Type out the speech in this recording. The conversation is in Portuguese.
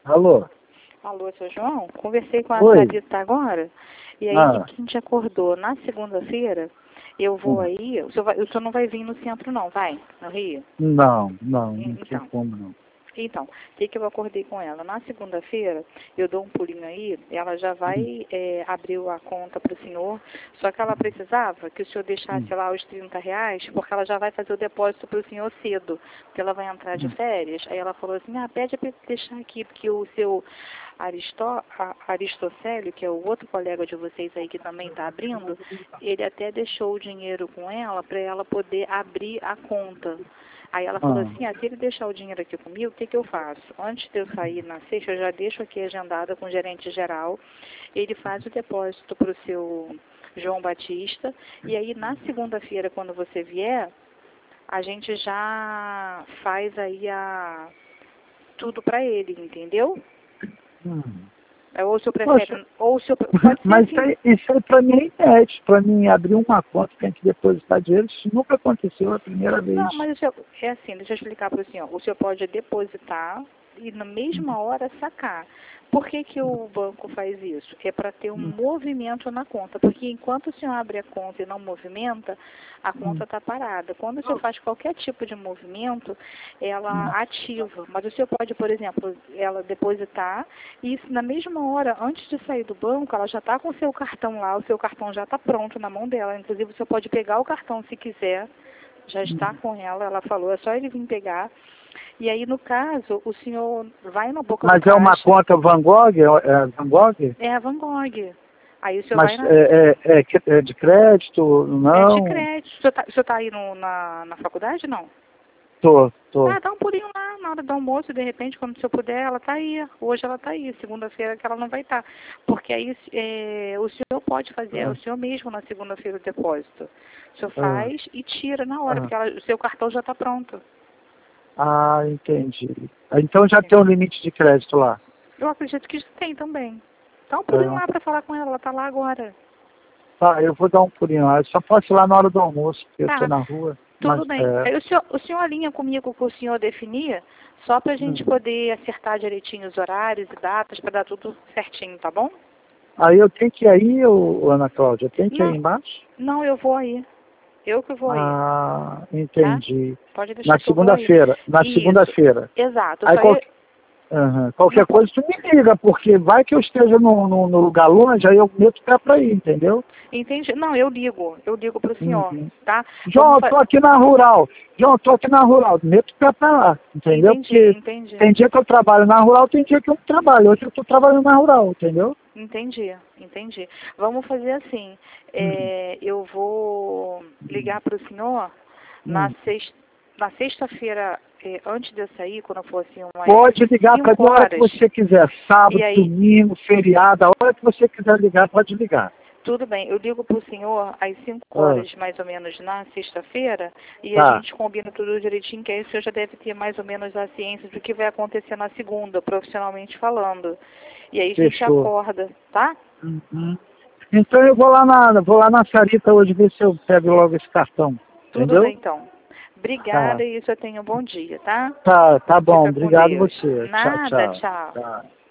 Alô? Alô, seu João? Conversei com a Oi. Sarita agora, e aí Ah. que a gente acordou. Na segunda-feira, eu vou aí, o senhor não vai vir no centro não, vai? No Rio? Não tem Então, como não. o que eu acordei com ela? Na segunda-feira, eu dou um pulinho aí, ela já vai abrir a conta para o senhor, só que ela precisava que o senhor deixasse lá os R$ 30, porque ela já vai fazer o depósito para o senhor cedo, porque ela vai entrar de férias. Aí ela falou assim, pede para deixar aqui, porque o seu Aristocélio, que é o outro colega de vocês aí que também está abrindo, ele até deixou o dinheiro com ela para ela poder abrir a conta. Aí ela falou assim, se ele deixar o dinheiro aqui comigo, o que eu faço? Antes de eu sair na sexta, eu já deixo aqui agendada com o gerente geral, ele faz o depósito para o seu João Batista, e aí na segunda-feira, quando você vier, a gente já faz aí tudo para ele, entendeu? Ou o senhor prefere... Ou o senhor, pode ser mas assim. isso aí para mim é inédito. Para mim, abrir uma conta que tem que depositar dinheiro, isso nunca aconteceu a primeira vez. Não, mas é assim, deixa eu explicar para o senhor. O senhor pode depositar e na mesma hora sacar. Por que o banco faz isso? É para ter um movimento na conta. Porque enquanto o senhor abre a conta e não movimenta, a conta está parada. Quando o senhor faz qualquer tipo de movimento, ela ativa. Mas o senhor pode, por exemplo, ela depositar e na mesma hora, antes de sair do banco, ela já está com o seu cartão lá, o seu cartão já está pronto na mão dela. Inclusive, o senhor pode pegar o cartão se quiser. Já está com ela falou, é só ele vir pegar. E aí, no caso, o senhor vai na boca do caixa. Mas é uma conta Van Gogh? É Van Gogh? É a Van Gogh. Aí o senhor Mas vai é de crédito? Não? É de crédito. O senhor tá aí na faculdade, não? Tô. Dá um pulinho lá na hora do almoço, de repente, quando o senhor puder, ela tá aí. Hoje ela tá aí, segunda-feira que ela não vai estar. Porque aí o senhor pode fazer, o senhor mesmo na segunda-feira o depósito. O senhor faz e tira na hora, porque o seu cartão já está pronto. Entendi. Então já tem um limite de crédito lá? Eu acredito que tem também. Dá um pulinho lá para falar com ela tá lá agora. Tá, eu vou dar um pulinho lá. Eu só posso ir lá na hora do almoço, porque eu tô na rua. Tudo bem. Aí o senhor alinha comigo o que o senhor definia, só para a gente poder acertar direitinho os horários e datas, para dar tudo certinho, tá bom? Aí eu tenho que ir aí, Ana Cláudia? Eu tenho que ir aí embaixo? Não, eu vou aí. Eu que vou aí. Entendi. Tá? Pode deixar Na que eu vou aí. segunda-feira. Na segunda-feira. Exato. Aí qualquer coisa tu me liga, porque vai que eu esteja no lugar longe, aí eu meto o pé pra ir, entendeu? Entendi. Não, eu ligo pro senhor, tá? João, tô aqui na rural. Meto o pé pra lá, entendeu? Entendi. Tem dia que eu trabalho na rural, tem dia que eu não trabalho. Hoje eu tô trabalhando na rural, entendeu? Entendi. Vamos fazer assim, eu vou ligar pro senhor na sexta-feira, antes de eu sair, quando eu for assim, pode ligar para a hora que você quiser, sábado, domingo, feriado, a hora que você quiser ligar, pode ligar. Tudo bem, eu ligo para o senhor às 5 horas, mais ou menos, na sexta-feira, e a gente combina tudo direitinho, que aí o senhor já deve ter mais ou menos a ciência do que vai acontecer na segunda, profissionalmente falando. E aí a gente acorda, tá? Então eu vou lá na Sarita hoje ver se eu pego logo esse cartão. Tudo bem, então. Obrigada e isso eu tenho um bom dia, tá? Tá bom. Obrigado você. Nada, Tchau.